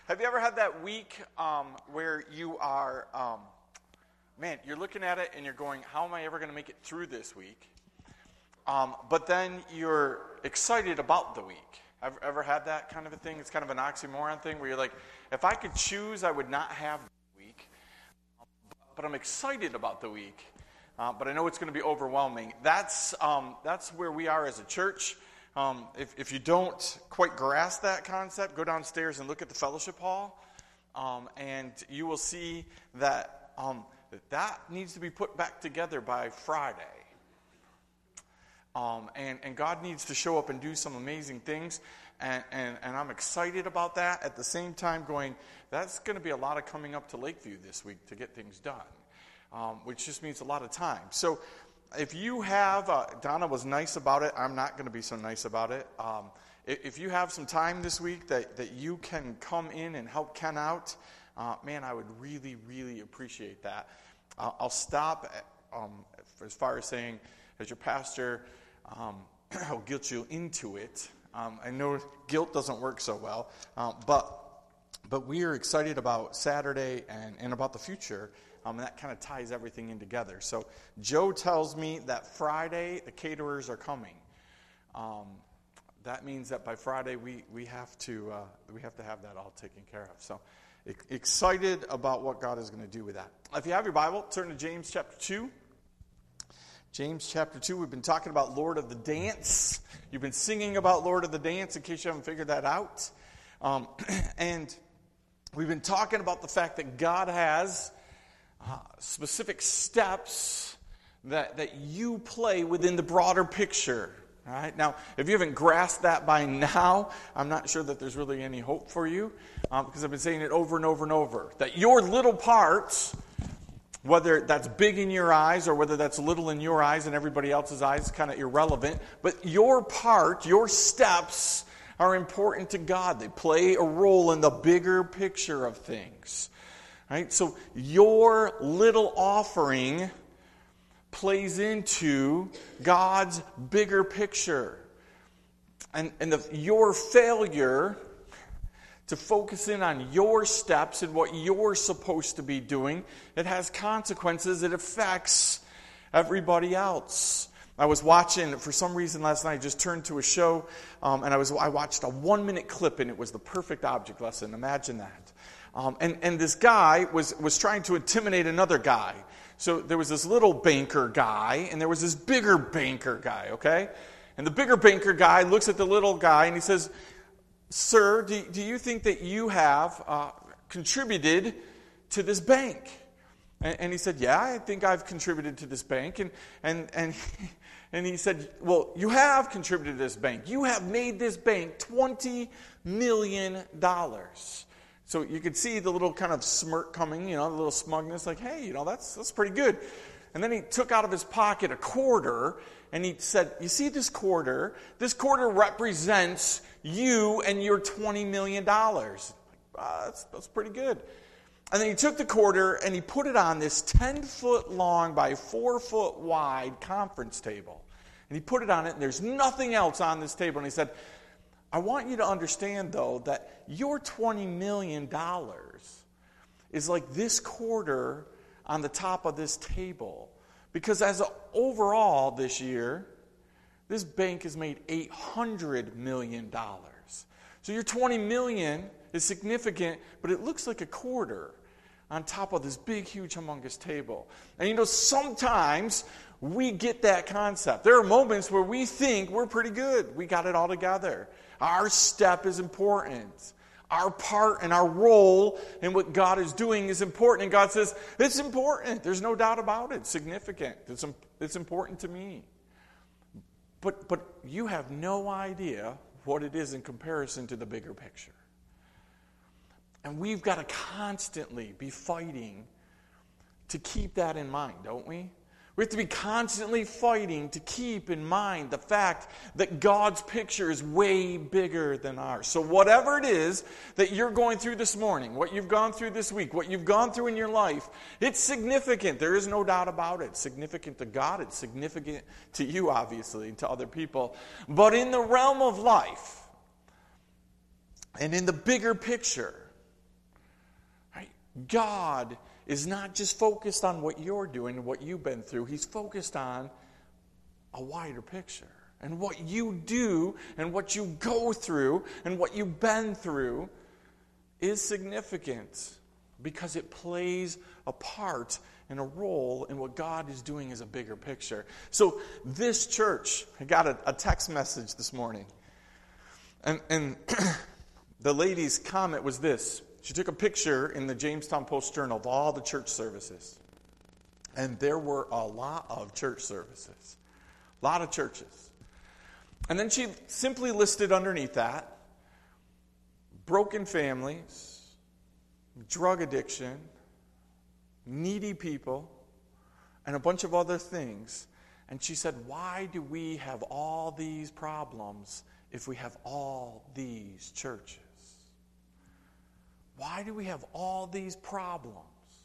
Have you ever had that week where you are, you're looking at it and you're going, how am I ever going to make it through this week? But then you're excited about the week. Ever had that kind of a thing? It's kind of an oxymoron thing where you're like, if I could choose, I would not have the week. But I'm excited about the week. But I know it's going to be overwhelming. That's where we are as a church. If you don't quite grasp that concept, go downstairs and look at the fellowship hall, and you will see that that needs to be put back together by Friday. And God needs to show up and do some amazing things, and I'm excited about that. At the same time going, that's going to be a lot of coming up to Lakeview this week to get things done, which just means a lot of time. So if you have, Donna was nice about it. I'm not going to be so nice about it. If you have some time this week that you can come in and help Ken out, I would really, really appreciate that. I'll stop as far as saying, as your pastor, I'll guilt you into it. I know guilt doesn't work so well, but we are excited about Saturday and about the future. And that kind of ties everything in together. So Joe tells me that Friday the caterers are coming. That means that by Friday we have to have that all taken care of. So excited about what God is going to do with that. If you have your Bible, turn to James chapter 2. James chapter 2. We've been talking about Lord of the Dance. You've been singing about Lord of the Dance in case you haven't figured that out. And we've been talking about the fact that God has specific steps that you play within the broader picture. All right? Now, if you haven't grasped that by now, I'm not sure that there's really any hope for you, because I've been saying it over and over and over, that your little parts, whether that's big in your eyes or whether that's little in your eyes and everybody else's eyes, is kind of irrelevant, but your part, your steps are important to God. They play a role in the bigger picture of things. Right? So your little offering plays into God's bigger picture. And your failure to focus in on your steps and what you're supposed to be doing, it has consequences. It affects everybody else. I was watching, for some reason last night, I just turned to a show, and I watched a 1-minute clip, and it was the perfect object lesson. Imagine that. And this guy was trying to intimidate another guy. So there was this little banker guy, and there was this bigger banker guy, okay? And the bigger banker guy looks at the little guy, and he says, "Sir, do you think that you have contributed to this bank?" And he said, "Yeah, I think I've contributed to this bank." And he said, "Well, you have contributed to this bank. You have made this bank $20 million. So you could see the little kind of smirk coming, the little smugness, like, hey, that's pretty good. And then he took out of his pocket a quarter, and he said, "You see this quarter? This quarter represents you and your $20 million. That's pretty good." And then he took the quarter, and he put it on this 10-foot long by 4-foot wide conference table. And he put it on it, and there's nothing else on this table. And he said, "I want you to understand, though, that your $20 million is like this quarter on the top of this table. Because overall this year, this bank has made $800 million. So your $20 million is significant, but it looks like a quarter on top of this big, huge, humongous table." And sometimes we get that concept. There are moments where we think we're pretty good. We got it all together. Our step is important. Our part and our role in what God is doing is important. And God says, it's important. There's no doubt about it. It's significant. It's important to me. But you have no idea what it is in comparison to the bigger picture. And we've got to constantly be fighting to keep that in mind, don't we? We have to be constantly fighting to keep in mind the fact that God's picture is way bigger than ours. So whatever it is that you're going through this morning, what you've gone through this week, what you've gone through in your life, it's significant. There is no doubt about it. It's significant to God. It's significant to you, obviously, and to other people. But in the realm of life, and in the bigger picture, God is not just focused on what you're doing and what you've been through. He's focused on a wider picture. And what you do and what you go through and what you've been through is significant because it plays a part and a role in what God is doing as a bigger picture. So this church, I got a text message this morning. And the lady's comment was this. She took a picture in the Jamestown Post-Journal of all the church services. And there were a lot of church services. A lot of churches. And then she simply listed underneath that broken families, drug addiction, needy people, and a bunch of other things. And she said, why do we have all these problems if we have all these churches? Why do we have all these problems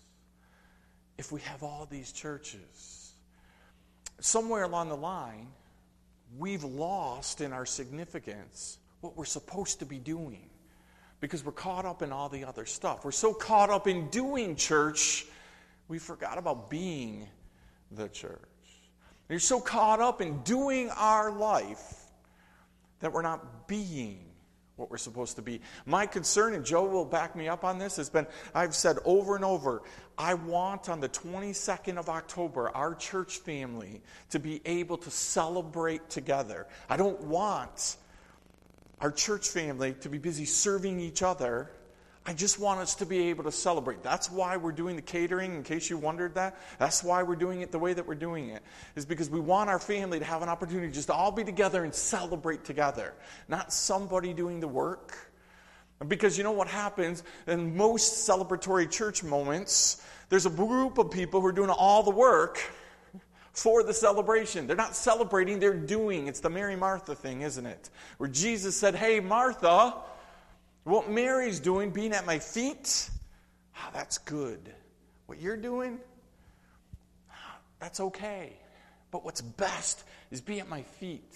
if we have all these churches? Somewhere along the line, we've lost in our significance what we're supposed to be doing because we're caught up in all the other stuff. We're so caught up in doing church, we forgot about being the church. You're so caught up in doing our life that we're not being what we're supposed to be. My concern, and Joe will back me up on this, has been, I've said over and over, I want on the 22nd of October, our church family to be able to celebrate together. I don't want our church family to be busy serving each other. I just want us to be able to celebrate. That's why we're doing the catering, in case you wondered that. That's why we're doing it the way that we're doing it, is because we want our family to have an opportunity just to all be together and celebrate together, not somebody doing the work. Because you know what happens in most celebratory church moments, there's a group of people who are doing all the work for the celebration. They're not celebrating, they're doing. It's the Mary Martha thing, isn't it? Where Jesus said, hey, Martha, what Mary's doing, being at my feet, that's good. What you're doing, that's okay. But what's best is be at my feet.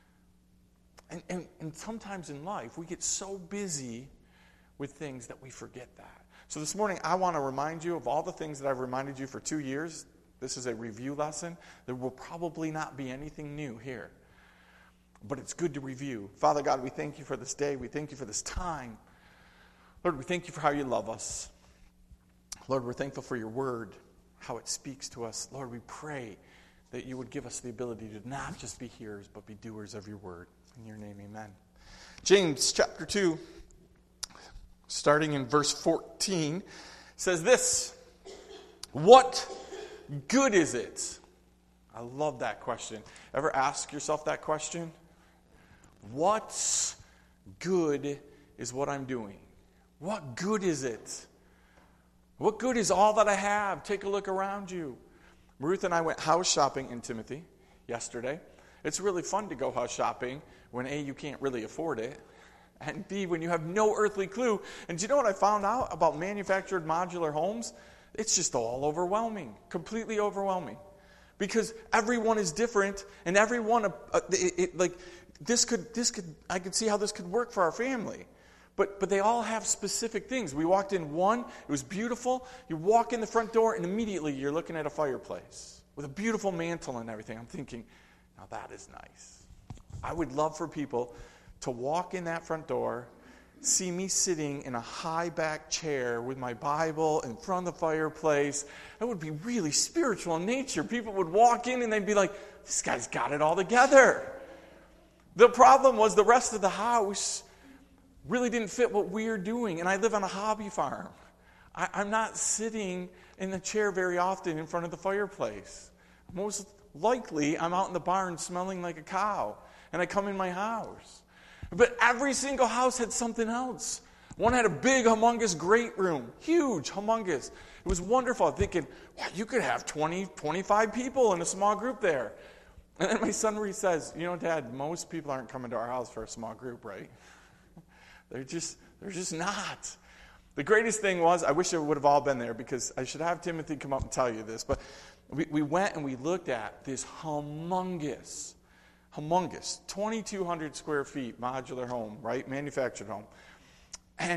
And sometimes in life, we get so busy with things that we forget that. So this morning, I want to remind you of all the things that I've reminded you for 2 years. This is a review lesson. There will probably not be anything new here. But it's good to review. Father God, we thank you for this day. We thank you for this time. Lord, we thank you for how you love us. Lord, we're thankful for your word, how it speaks to us. Lord, we pray that you would give us the ability to not just be hearers, but be doers of your word. In your name, amen. James chapter 2, starting in verse 14, says this: what good is it? I love that question. Ever ask yourself that question? What's good is what I'm doing? What good is it? What good is all that I have? Take a look around you. Ruth and I went house shopping in Timothy yesterday. It's really fun to go house shopping when A, you can't really afford it, and B, when you have no earthly clue. And do you know what I found out about manufactured modular homes? It's just all overwhelming, completely overwhelming. Because everyone is different, and everyone, this could, I could see how this could work for our family. But they all have specific things. We walked in one, it was beautiful. You walk in the front door, and immediately you're looking at a fireplace with a beautiful mantle and everything. I'm thinking, now that is nice. I would love for people to walk in that front door, see me sitting in a high-back chair with my Bible in front of the fireplace. That would be really spiritual in nature. People would walk in and they'd be like, this guy's got it all together. The problem was the rest of the house really didn't fit what we're doing. And I live on a hobby farm. I'm not sitting in the chair very often in front of the fireplace. Most likely, I'm out in the barn smelling like a cow. And I come in my house. But every single house had something else. One had a big, humongous great room. Huge, humongous. It was wonderful. I'm thinking, wow, you could have 20, 25 people in a small group there. And then my son Reese says, you know, Dad, most people aren't coming to our house for a small group, right? They're just not. The greatest thing was, I wish it would have all been there, because I should have Timothy come up and tell you this, but we went and we looked at this humongous, 2,200 square feet modular home, right? Manufactured home. And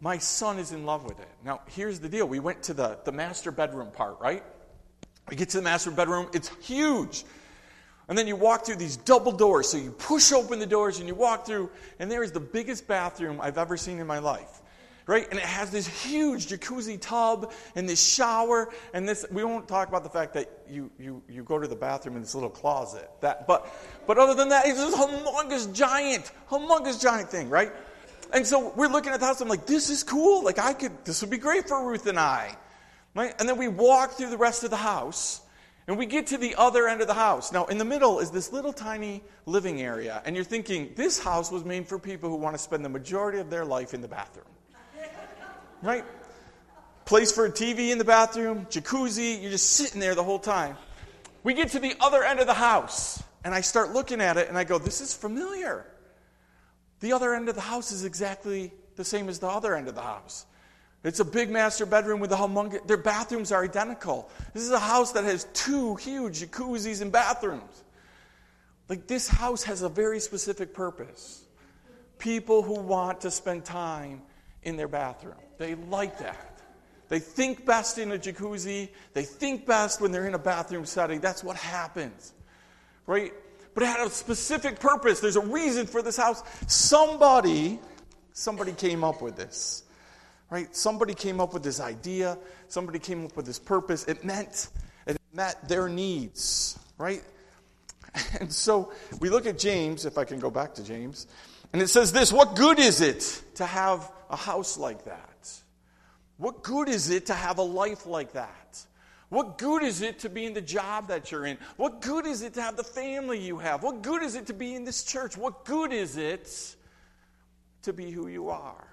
My son is in love with it. Now, here's the deal. We went to the master bedroom part, right? We get to the master bedroom. It's huge. And then you walk through these double doors. So you push open the doors and you walk through, and there is the biggest bathroom I've ever seen in my life. Right? And it has this huge jacuzzi tub and this shower and this. We won't talk about the fact that you go to the bathroom in this little closet. But other than that, it's this humongous giant thing, right? And so we're looking at the house. I'm like, this is cool. Like this would be great for Ruth and I. Right? And then we walk through the rest of the house, and we get to the other end of the house. Now, in the middle is this little tiny living area, and you're thinking, this house was made for people who want to spend the majority of their life in the bathroom. Right? Place for a TV in the bathroom, jacuzzi, you're just sitting there the whole time. We get to the other end of the house, and I start looking at it, and I go, this is familiar. The other end of the house is exactly the same as the other end of the house. It's a big master bedroom with a humongous, their bathrooms are identical. This is a house that has 2 huge jacuzzis and bathrooms. Like, this house has a very specific purpose. People who want to spend time in their bathroom. They like that. They think best in a jacuzzi. They think best when they're in a bathroom setting. That's what happens. Right? But it had a specific purpose. There's a reason for this house. Somebody came up with this. Right? Somebody came up with this idea. Somebody came up with this purpose. It met their needs. Right? And so we look at James, if I can go back to James, and it says this: what good is it to have a house like that? What good is it to have a life like that? What good is it to be in the job that you're in? What good is it to have the family you have? What good is it to be in this church? What good is it to be who you are?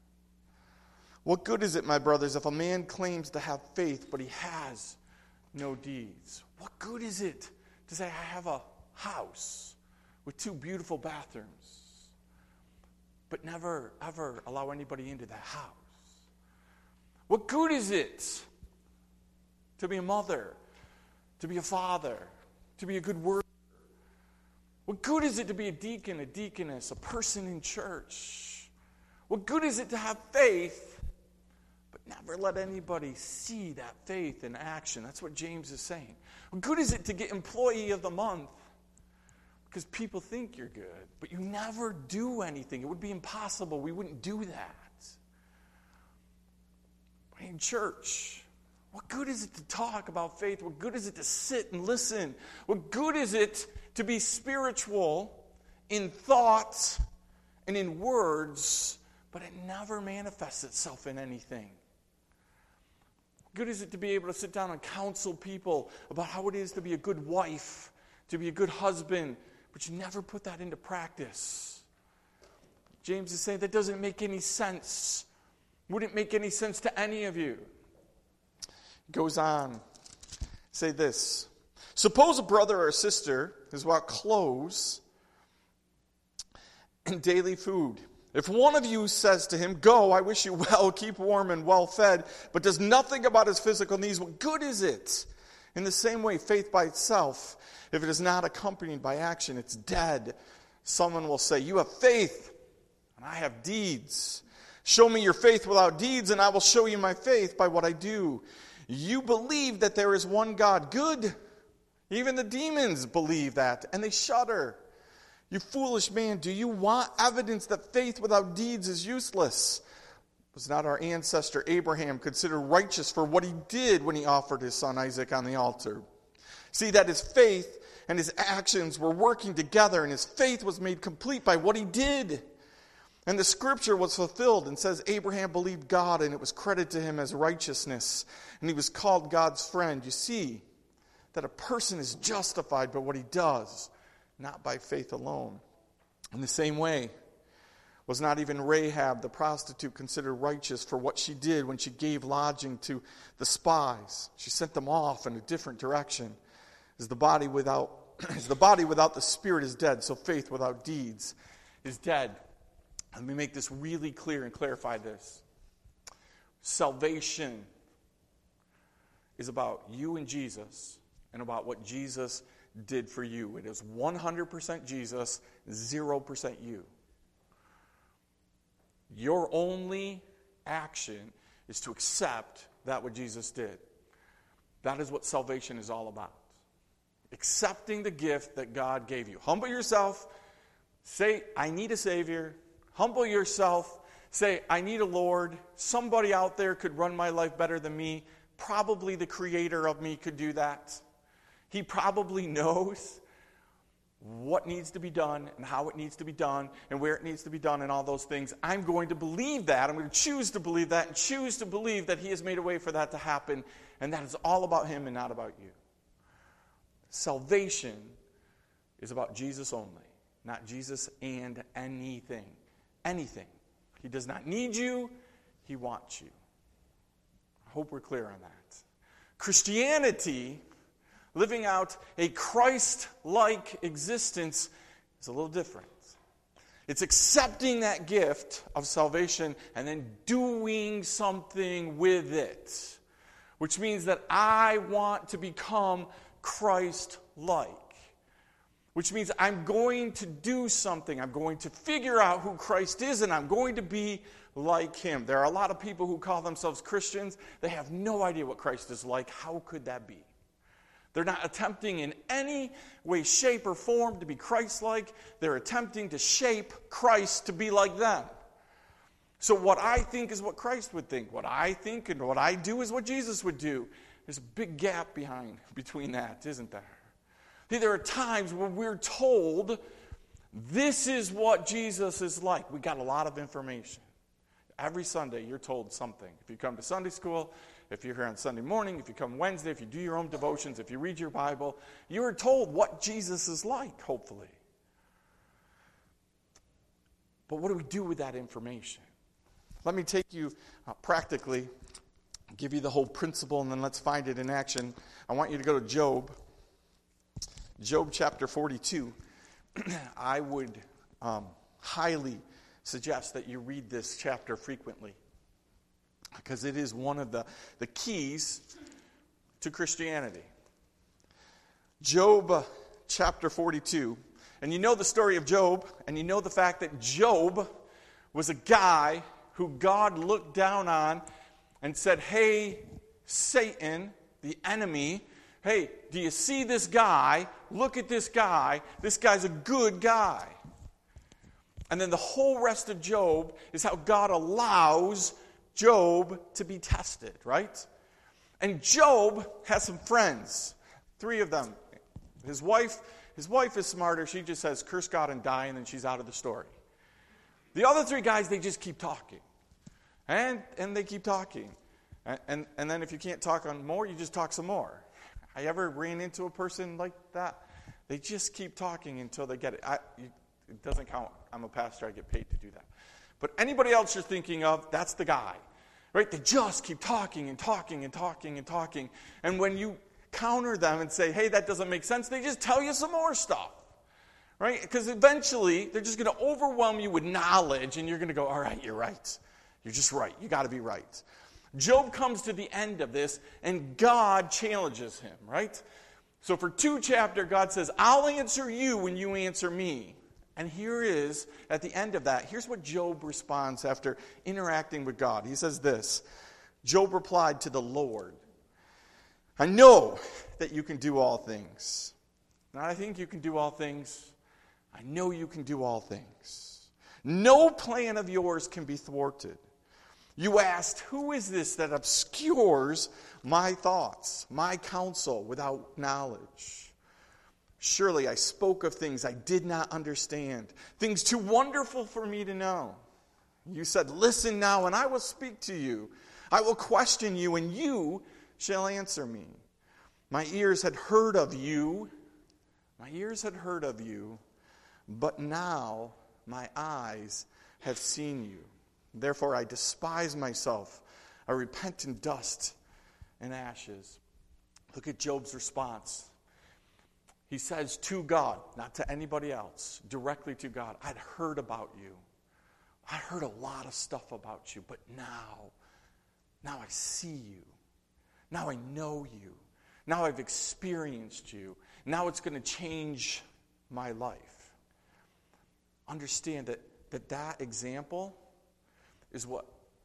What good is it, my brothers, if a man claims to have faith, but he has no deeds? What good is it to say, I have a house with 2 beautiful bathrooms, but never, ever allow anybody into that house? What good is it to be a mother, to be a father, to be a good worker? What good is it to be a deacon, a deaconess, a person in church? What good is it to have faith, but never let anybody see that faith in action? That's what James is saying. What good is it to get employee of the month because people think you're good, but you never do anything? It would be impossible. We wouldn't do that. In church, what good is it to talk about faith? What good is it to sit and listen? What good is it to be spiritual in thought and in words, but it never manifests itself in anything? What good is it to be able to sit down and counsel people about how it is to be a good wife, to be a good husband, but you never put that into practice? James is saying that doesn't make any sense. Wouldn't make any sense to any of you. Goes on. Say this. Suppose a brother or a sister is without clothes and daily food. If one of you says to him, go, I wish you well, keep warm and well fed, but does nothing about his physical needs, what good is it? In the same way, faith by itself, if it is not accompanied by action, it's dead. Someone will say, you have faith, and I have deeds. Show me your faith without deeds, and I will show you my faith by what I do. You believe that there is one God. Good. Even the demons believe that, and they shudder. You foolish man, do you want evidence that faith without deeds is useless? Was not our ancestor Abraham considered righteous for what he did when he offered his son Isaac on the altar? See that his faith and his actions were working together, and his faith was made complete by what he did. And the scripture was fulfilled and says Abraham believed God and it was credited to him as righteousness. And he was called God's friend. You see that a person is justified by what he does, not by faith alone. In the same way, was not even Rahab the prostitute considered righteous for what she did when she gave lodging to the spies? She sent them off in a different direction. As the body without the spirit is dead, so faith without deeds is dead. Let me make this really clear and clarify this. Salvation is about you and Jesus and about what Jesus did for you. It is 100% Jesus, 0% you. Your only action is to accept that what Jesus did. That is what salvation is all about. Accepting the gift that God gave you. Humble yourself. Say, I need a Savior. Humble yourself. Say, I need a Lord. Somebody out there could run my life better than me. Probably the creator of me could do that. He probably knows what needs to be done and how it needs to be done and where it needs to be done and all those things. I'm going to believe that. I'm going to choose to believe that and choose to believe that He has made a way for that to happen, and that is all about Him and not about you. Salvation is about Jesus only, not Jesus and anything. Anything. He does not need you. He wants you. I hope we're clear on that. Christianity, living out a Christ-like existence, is a little different. It's accepting that gift of salvation and then doing something with it, which means that I want to become Christ-like, which means I'm going to do something. I'm going to figure out who Christ is, and I'm going to be like Him. There are a lot of people who call themselves Christians. They have no idea what Christ is like. How could that be? They're not attempting in any way, shape, or form to be Christ-like. They're attempting to shape Christ to be like them. So what I think is what Christ would think. What I think and what I do is what Jesus would do. There's a big gap between that, isn't there? See, there are times when we're told this is what Jesus is like. We got a lot of information. Every Sunday you're told something. If you come to Sunday school, if you're here on Sunday morning, if you come Wednesday, if you do your own devotions, if you read your Bible, you are told what Jesus is like, hopefully. But what do we do with that information? Let me take you practically, give you the whole principle, and then let's find it in action. I want you to go to Job. Job chapter 42. I would highly suggest that you read this chapter frequently, because it is one of the keys to Christianity. Job chapter 42. And you know the story of Job, and you know the fact that Job was a guy who God looked down on and said, hey, Satan, the enemy, hey, do you see this guy? Look at this guy. This guy's a good guy. And then the whole rest of Job is how God allows Job to be tested, right? And Job has some friends, 3 of them. His wife is smarter. She just says, curse God and die, and then she's out of the story. The other 3 guys, they just keep talking. And they keep talking. And then if you can't talk on more, you just talk some more. I ever ran into a person like that? They just keep talking until they get it. It doesn't count. I'm a pastor. I get paid to do that. But anybody else you're thinking of, that's the guy. Right? They just keep talking and talking and talking and talking. And when you counter them and say, hey, that doesn't make sense, they just tell you some more stuff. Right? Because eventually, they're just going to overwhelm you with knowledge, and you're going to go, all right, you're right. You're just right. You got to be right. Job comes to the end of this, and God challenges him, right? So for 2 chapters, God says, I'll answer you when you answer me. And here is, at the end of that, here's what Job responds after interacting with God. He says this, Job replied to the Lord, I know that you can do all things. Not I think you can do all things. I know you can do all things. No plan of yours can be thwarted. You asked, who is this that obscures my thoughts, my counsel without knowledge? Surely I spoke of things I did not understand, things too wonderful for me to know. You said, listen now, and I will speak to you. I will question you, and you shall answer me. My ears had heard of you. My ears had heard of you, but now my eyes have seen you. Therefore I despise myself. I repent in dust and ashes. Look at Job's response. He says to God, not to anybody else, directly to God, I'd heard about you. I heard a lot of stuff about you, but now I see you. Now I know you. Now I've experienced you. Now it's going to change my life. Understand that example is what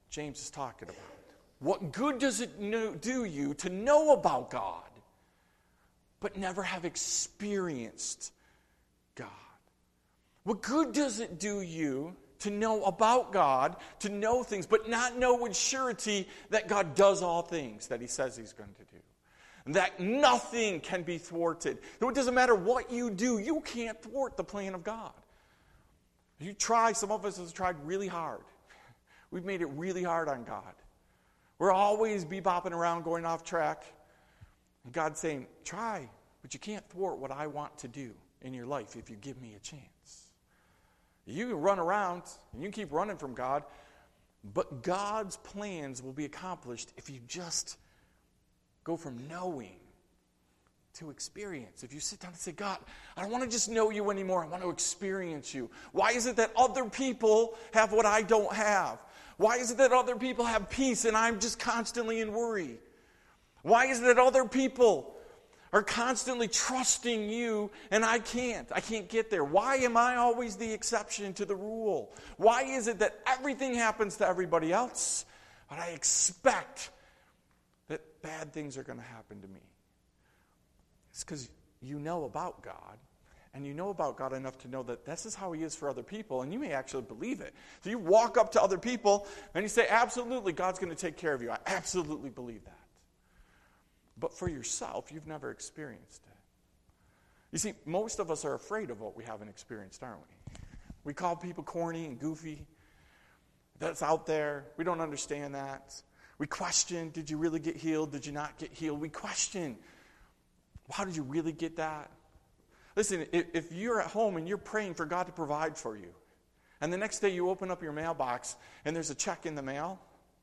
James is talking about. What good does it do you to know about God, but never have experienced God? What good does it do you to know about God, to know things, but not know with surety that God does all things that he says he's going to do? That nothing can be thwarted. It doesn't matter what you do, you can't thwart the plan of God. You try, some of us have tried really hard. We've made it really hard on God. We're always bebopping around, going off track. And God's saying, try, but you can't thwart what I want to do in your life if you give me a chance. You can run around, and you can keep running from God, but God's plans will be accomplished if you just go from knowing to experience. If you sit down and say, God, I don't want to just know you anymore. I want to experience you. Why is it that other people have what I don't have? Why is it that other people have peace and I'm just constantly in worry? Why is it that other people are constantly trusting you and I can't? I can't get there. Why am I always the exception to the rule? Why is it that everything happens to everybody else, but I expect that bad things are going to happen to me? It's because you know about God, and you know about God enough to know that this is how he is for other people, and you may actually believe it. So you walk up to other people, and you say, absolutely, God's going to take care of you. I absolutely believe that. But for yourself, you've never experienced it. You see, most of us are afraid of what we haven't experienced, aren't we? We call people corny and goofy. That's out there. We don't understand that. We question, did you really get healed? Did you not get healed? We question, how did you really get that? Listen, if you're at home and you're praying for God to provide for you, and the next day you open up your mailbox and there's a check in the mail,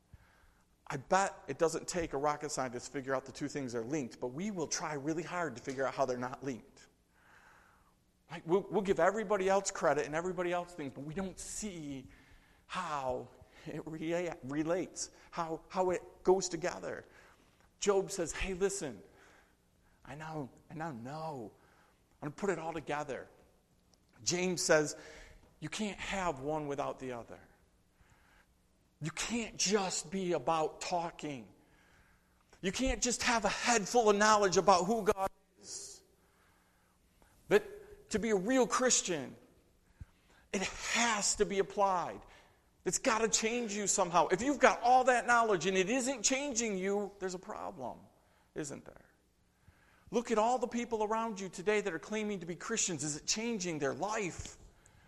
I bet it doesn't take a rocket scientist to figure out the two things are linked, but we will try really hard to figure out how they're not linked. Like we'll give everybody else credit and everybody else things, but we don't see how it relates, how it goes together. Job says, hey, listen, I now know. I'm going to put it all together. James says, you can't have one without the other. You can't just be about talking. You can't just have a head full of knowledge about who God is. But to be a real Christian, it has to be applied. It's got to change you somehow. If you've got all that knowledge and it isn't changing you, there's a problem, isn't there? Look at all the people around you today that are claiming to be Christians. Is it changing their life?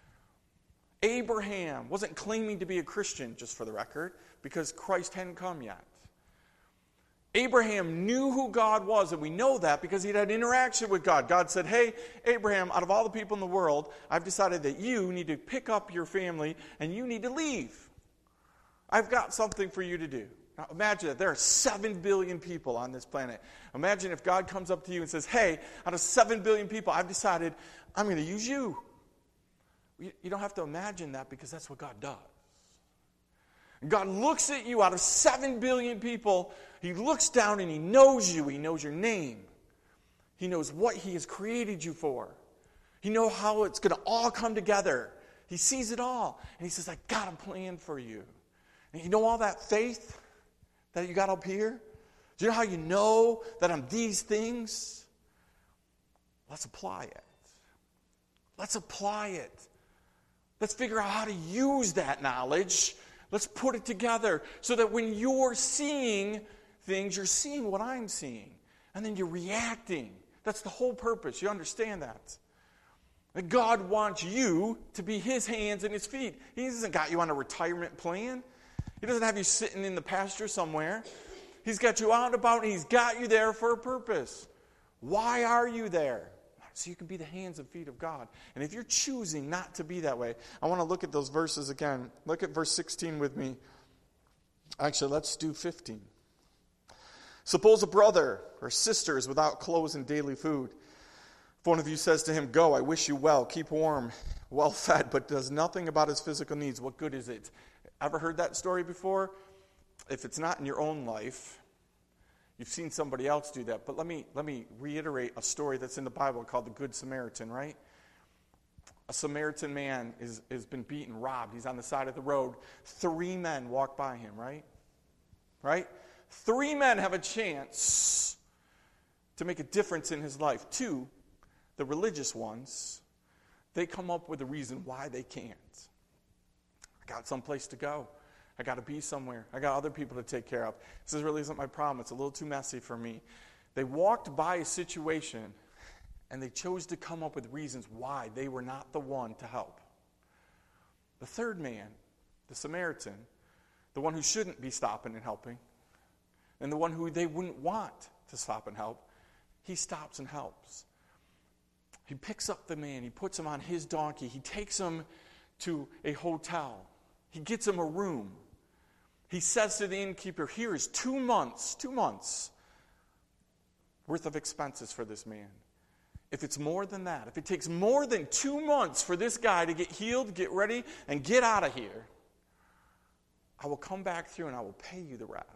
Abraham wasn't claiming to be a Christian, just for the record, because Christ hadn't come yet. Abraham knew who God was, and we know that because he'd had interaction with God. God said, hey, Abraham, out of all the people in the world, I've decided that you need to pick up your family and you need to leave. I've got something for you to do. Now imagine that there are 7 billion people on this planet. Imagine if God comes up to you and says, hey, out of 7 billion people, I've decided I'm going to use you. You don't have to imagine that because that's what God does. God looks at you out of 7 billion people. He looks down and he knows you. He knows your name. He knows what he has created you for. He knows how it's going to all come together. He sees it all. And he says, I got a plan for you. And you know all that faith that you got up here? Do you know how you know that I'm these things? Let's apply it. Let's apply it. Let's figure out how to use that knowledge. Let's put it together so that when you're seeing things, you're seeing what I'm seeing. And then you're reacting. That's the whole purpose. You understand that? That God wants you to be his hands and his feet. He hasn't got you on a retirement plan. He doesn't have you sitting in the pasture somewhere. He's got you out and about, and he's got you there for a purpose. Why are you there? So you can be the hands and feet of God. And if you're choosing not to be that way, I want to look at those verses again. Look at verse 16 with me. Actually, let's do 15. Suppose a brother or sister is without clothes and daily food. If one of you says to him, go, I wish you well, keep warm, well fed, but does nothing about his physical needs, what good is it? Ever heard that story before? If it's not in your own life, you've seen somebody else do that. But let me reiterate a story that's in the Bible called the Good Samaritan, right? A Samaritan man has been beaten, robbed. He's on the side of the road. 3 men walk by him, right? Right? 3 men have a chance to make a difference in his life. 2, the religious ones, they come up with a reason why they can't. I got someplace to go. I got to be somewhere. I got other people to take care of. This really isn't my problem. It's a little too messy for me. They walked by a situation, and they chose to come up with reasons why they were not the one to help. The 3rd man, the Samaritan, the one who shouldn't be stopping and helping, and the one who they wouldn't want to stop and help, he stops and helps. He picks up the man. He puts him on his donkey. He takes him to a hotel. He gets him a room. He says to the innkeeper, here is 2 months worth of expenses for this man. If it's more than that, if it takes more than 2 months for this guy to get healed, get ready, and get out of here, I will come back through and I will pay you the rest.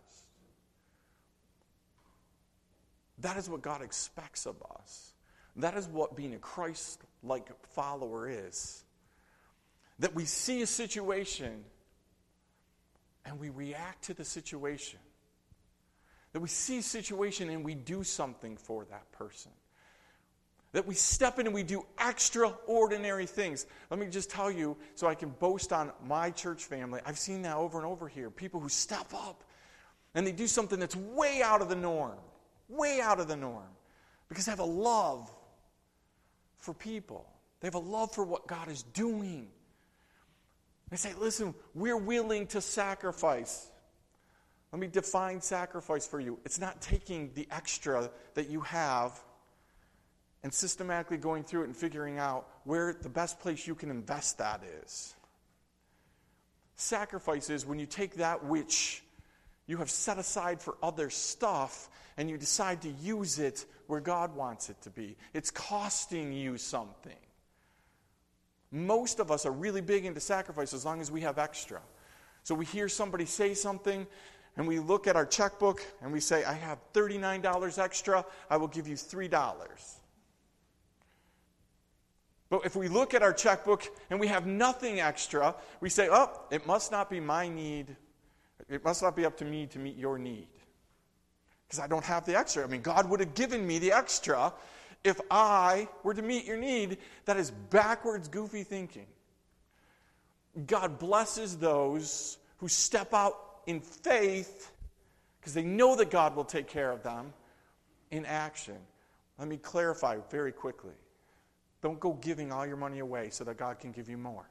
That is what God expects of us. That is what being a Christ-like follower is. That we see a situation and we react to the situation. That we see a situation and we do something for that person. That we step in and we do extraordinary things. Let me just tell you, so I can boast on my church family, I've seen that over and over here. People who step up and they do something that's way out of the norm. Way out of the norm. Because they have a love for people. They have a love for what God is doing. They say, listen, we're willing to sacrifice. Let me define sacrifice for you. It's not taking the extra that you have and systematically going through it and figuring out where the best place you can invest that is. Sacrifice is when you take that which you have set aside for other stuff and you decide to use it where God wants it to be. It's costing you something. Most of us are really big into sacrifice as long as we have extra. So we hear somebody say something, and we look at our checkbook, and we say, I have $39 extra, I will give you $3. But if we look at our checkbook, and we have nothing extra, we say, oh, it must not be my need. It must not be up to me to meet your need. Because I don't have the extra. I mean, God would have given me the extra if I were to meet your need. That is backwards, goofy thinking. God blesses those who step out in faith because they know that God will take care of them in action. Let me clarify very quickly. Don't go giving all your money away so that God can give you more.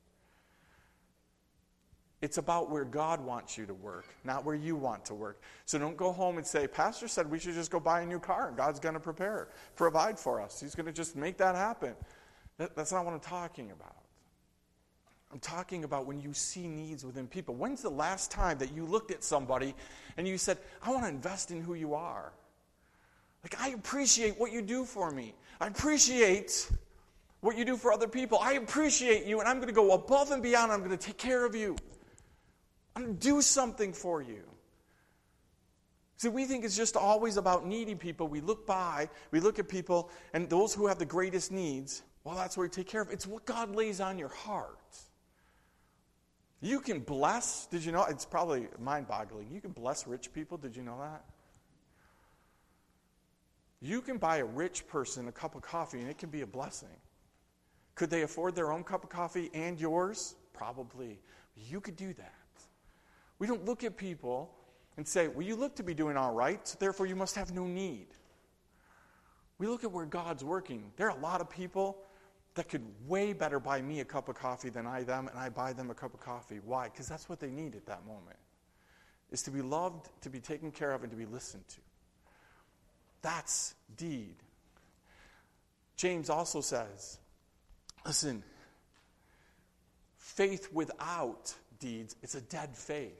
It's about where God wants you to work, not where you want to work. So don't go home and say, Pastor said we should just go buy a new car and God's going to provide for us. He's going to just make that happen. That's not what I'm talking about. I'm talking about when you see needs within people. When's the last time that you looked at somebody and you said, I want to invest in who you are? Like, I appreciate what you do for me. I appreciate what you do for other people. I appreciate you, and I'm going to go above and beyond. I'm going to take care of you. I'm going to do something for you. See, we think it's just always about needy people. We look at people, and those who have the greatest needs, well, that's where we take care of. It's what God lays on your heart. You can bless, did you know? It's probably mind-boggling. You can bless rich people. Did you know that? You can buy a rich person a cup of coffee, and it can be a blessing. Could they afford their own cup of coffee and yours? Probably. You could do that. We don't look at people and say, well, you look to be doing all right, so therefore you must have no need. We look at where God's working. There are a lot of people that could way better buy me a cup of coffee than I them, and I buy them a cup of coffee. Why? Because that's what they need at that moment, is to be loved, to be taken care of, and to be listened to. That's deed. James also says, listen, faith without deeds, it's a dead faith.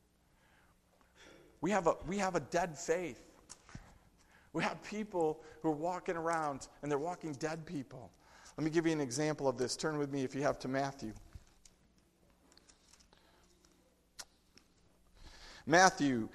We have a dead faith. We have people who are walking around and they're walking dead people. Let me give you an example of this. Turn with me, if you have, to Matthew. Matthew,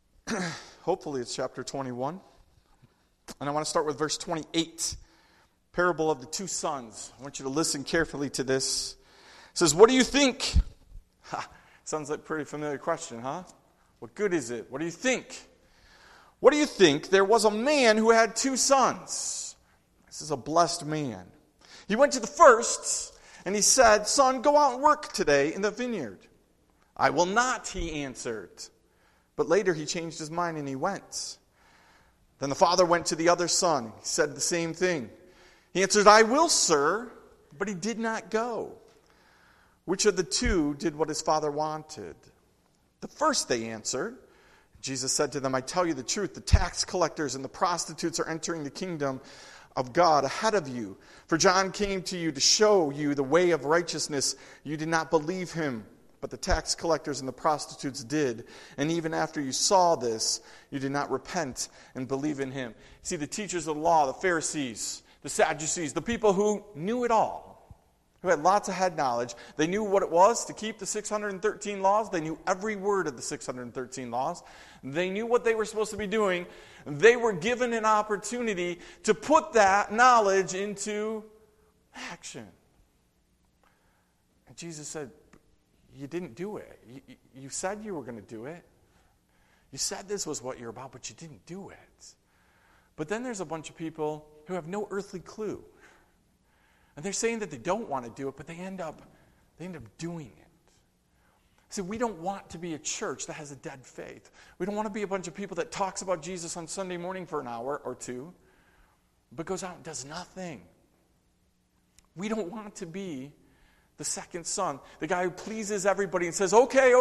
hopefully it's chapter 21. And I want to start with verse 28. Parable of the two sons. I want you to listen carefully to this. It says, what do you think? Sounds like a pretty familiar question, huh? What good is it? What do you think? What do you think? There was a man who had two sons. This is a blessed man. He went to the first, and he said, son, go out and work today in the vineyard. I will not, he answered. But later he changed his mind and he went. Then the father went to the other son. He said the same thing. He answered, I will, sir. But he did not go. Which of the two did what his father wanted? The first, they answered. Jesus said to them, I tell you the truth, the tax collectors and the prostitutes are entering the kingdom of God ahead of you. For John came to you to show you the way of righteousness. You did not believe him, but the tax collectors and the prostitutes did. And even after you saw this, you did not repent and believe in him. See, the teachers of the law, the Pharisees, the Sadducees, the people who knew it all, who had lots of head knowledge. They knew what it was to keep the 613 laws. They knew every word of the 613 laws. They knew what they were supposed to be doing. They were given an opportunity to put that knowledge into action. And Jesus said, you didn't do it. You said you were going to do it. You said this was what you're about, but you didn't do it. But then there's a bunch of people who have no earthly clue. And they're saying that they don't want to do it, but they end up doing it. See, we don't want to be a church that has a dead faith. We don't want to be a bunch of people that talks about Jesus on Sunday morning for an hour or two, but goes out and does nothing. We don't want to be the second son, the guy who pleases everybody and says, okay,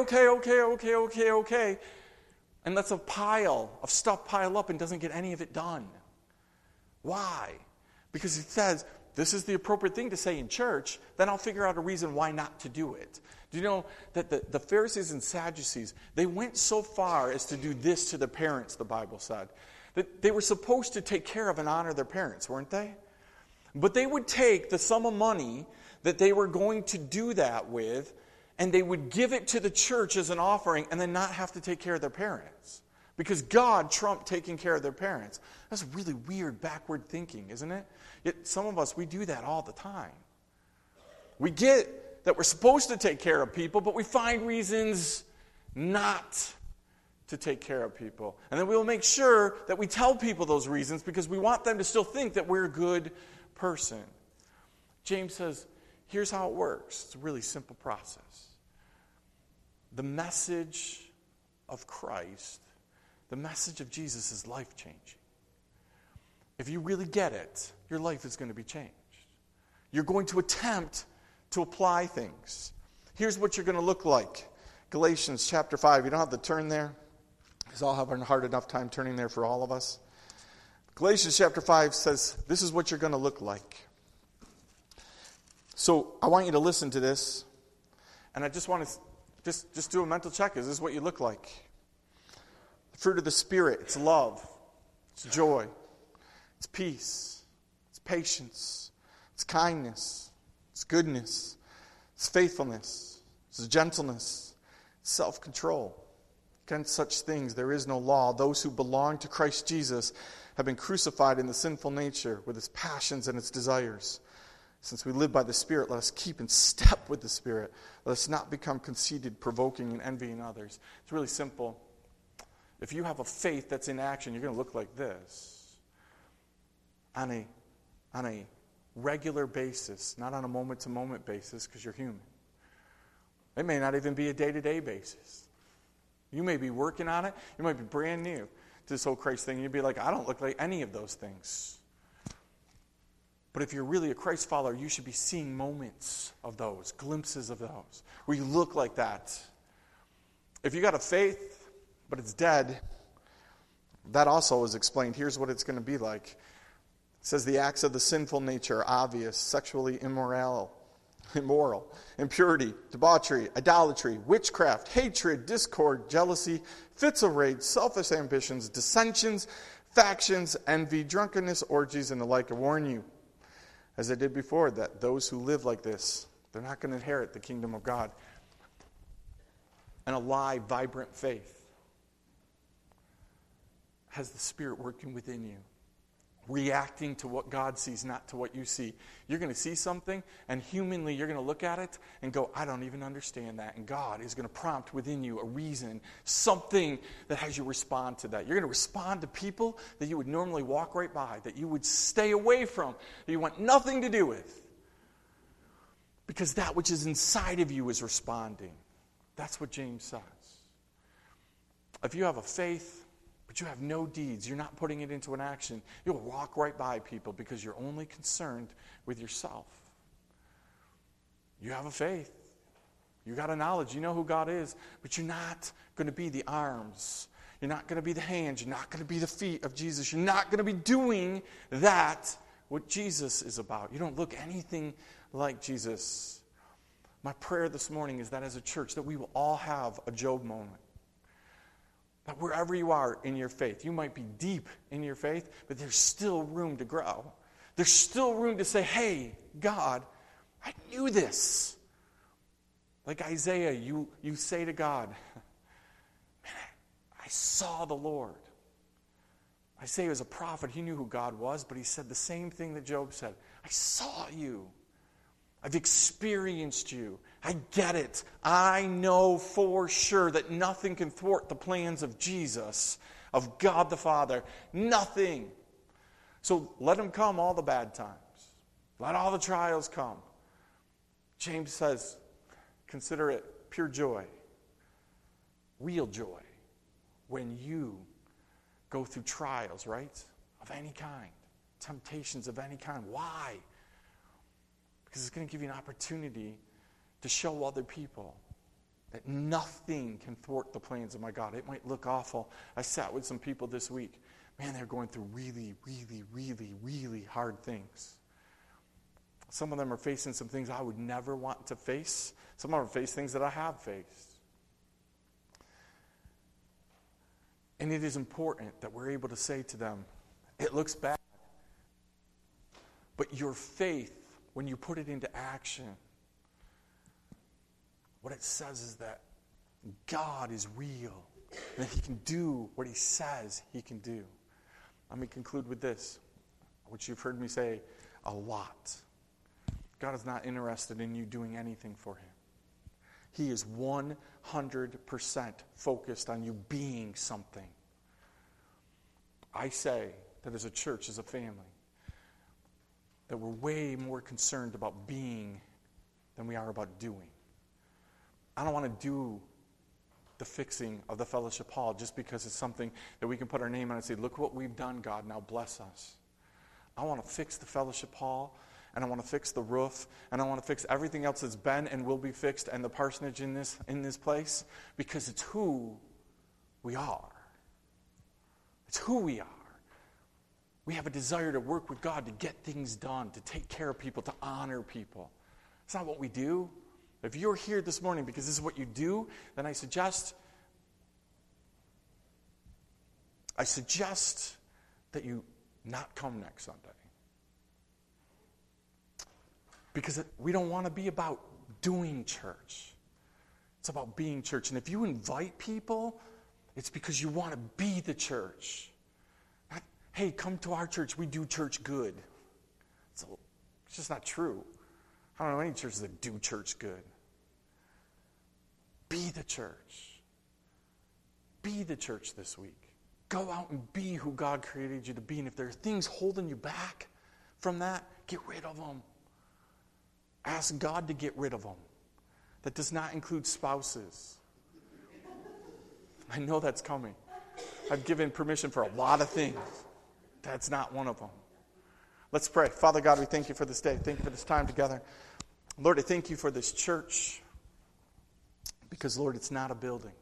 and lets a pile of stuff pile up and doesn't get any of it done. Why? Because he says, this is the appropriate thing to say in church, then I'll figure out a reason why not to do it. Do you know that the Pharisees and Sadducees, they went so far as to do this to their parents, the Bible said. That they were supposed to take care of and honor their parents, weren't they? But they would take the sum of money that they were going to do that with, and they would give it to the church as an offering and then not have to take care of their parents. Because God trumped taking care of their parents. That's really weird, backward thinking, isn't it? Yet some of us, we do that all the time. We get that we're supposed to take care of people, but we find reasons not to take care of people. And then we'll make sure that we tell people those reasons because we want them to still think that we're a good person. James says, here's how it works. It's a really simple process. The message of Christ, the message of Jesus is life-changing. If you really get it, your life is going to be changed. You're going to attempt to apply things. Here's what you're going to look like. Galatians chapter 5. You don't have to turn there, because I'll have a hard enough time turning there for all of us. Galatians chapter 5 says, this is what you're going to look like. So I want you to listen to this, and I just want to just do a mental check. Is this what you look like? The fruit of the Spirit, it's love, it's joy, it's peace, it's patience, it's kindness, it's goodness, it's faithfulness, it's gentleness, it's self-control. Against such things there is no law. Those who belong to Christ Jesus have been crucified in the sinful nature with its passions and its desires. Since we live by the Spirit, let us keep in step with the Spirit. Let us not become conceited, provoking, and envying others. It's really simple. If you have a faith that's in action, you're going to look like this. On a regular basis, not on a moment-to-moment basis, because you're human. It may not even be a day-to-day basis. You may be working on it. You might be brand new to this whole Christ thing. You'd be like, I don't look like any of those things. But if you're really a Christ follower, you should be seeing moments of those, glimpses of those, where you look like that. If you got a faith, but it's dead, that also is explained. Here's what it's going to be like. It says the acts of the sinful nature are obvious: sexually immoral, impurity, debauchery, idolatry, witchcraft, hatred, discord, jealousy, fits of rage, selfish ambitions, dissensions, factions, envy, drunkenness, orgies, and the like. I warn you, as I did before, that those who live like this, they're not going to inherit the kingdom of God. And a live, vibrant faith has the Spirit working within you. reacting to what God sees, not to what you see. You're going to see something, and humanly you're going to look at it and go, I don't even understand that. And God is going to prompt within you a reason, something that has you respond to that. You're going to respond to people that you would normally walk right by, that you would stay away from, that you want nothing to do with. Because that which is inside of you is responding. That's what James says. If you have a faith, but you have no deeds, you're not putting it into an action, you'll walk right by people because you're only concerned with yourself. You have a faith. You got a knowledge. You know who God is, but you're not going to be the arms. You're not going to be the hands. You're not going to be the feet of Jesus. You're not going to be doing that, what Jesus is about. You don't look anything like Jesus. My prayer this morning is that as a church, that we will all have a Job moment. That wherever you are in your faith, you might be deep in your faith, but there's still room to grow. There's still room to say, hey, God, I knew this. Like Isaiah, you say to God, man, I saw the Lord. Isaiah was a prophet. He knew who God was, but he said the same thing that Job said. I saw you. I've experienced you. I get it. I know for sure that nothing can thwart the plans of Jesus, of God the Father. Nothing. So let them come, all the bad times. Let all the trials come. James says, consider it pure joy, real joy, when you go through trials, right? Of any kind, temptations of any kind. Why? Because it's going to give you an opportunity to show other people that nothing can thwart the plans of my God. It might look awful. I sat with some people this week. Man, they're going through really, really, really, really hard things. Some of them are facing some things I would never want to face. Some of them face things that I have faced. And it is important that we're able to say to them, it looks bad, but your faith, when you put it into action, what it says is that God is real and that He can do what He says He can do. Let me conclude with this, which you've heard me say a lot. God is not interested in you doing anything for Him. He is 100% focused on you being something. I say that as a church, as a family, that we're way more concerned about being than we are about doing. I don't want to do the fixing of the fellowship hall just because it's something that we can put our name on and say, look what we've done, God, now bless us. I want to fix the fellowship hall, and I want to fix the roof, and I want to fix everything else that's been and will be fixed, and the parsonage in this place, because it's who we are. It's who we are. We have a desire to work with God, to get things done, to take care of people, to honor people. It's not what we do. If you're here this morning because this is what you do, then I suggest that you not come next Sunday. Because we don't want to be about doing church. It's about being church. And if you invite people, it's because you want to be the church. Not, hey, come to our church. We do church good. It's just not true. I don't know any churches that do church good. Be the church. Be the church this week. Go out and be who God created you to be. And if there are things holding you back from that, get rid of them. Ask God to get rid of them. That does not include spouses. I know that's coming. I've given permission for a lot of things. That's not one of them. Let's pray. Father God, we thank you for this day. Thank you for this time together. Lord, I thank you for this church. Because, Lord, it's not a building.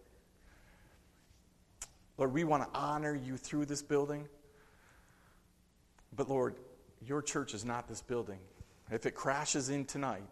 Lord, we want to honor you through this building. But, Lord, your church is not this building. If it crashes in tonight,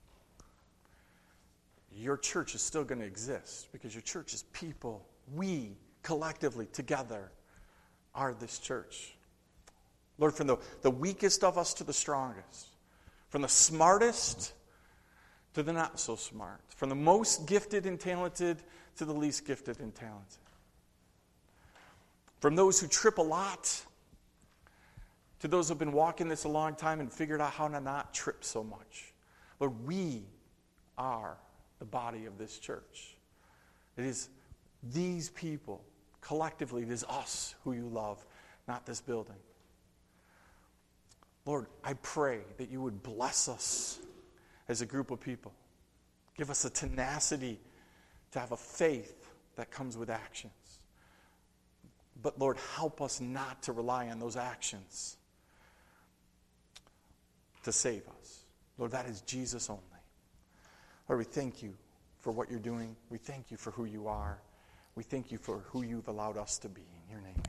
your church is still going to exist because your church is people. We, collectively, together, are this church. Lord, from the weakest of us to the strongest, from the smartest to the not so smart, from the most gifted and talented to the least gifted and talented, from those who trip a lot To those who have been walking this a long time and figured out how to not trip so much. Lord, we are the body of this church. It is these people, collectively, it is us who you love, not this building. Lord, I pray that you would bless us as a group of people. Give us a tenacity to have a faith that comes with actions. But Lord, help us not to rely on those actions to save us. Lord, that is Jesus only. Lord, we thank you for what you're doing. We thank you for who you are. We thank you for who you've allowed us to be. In your name.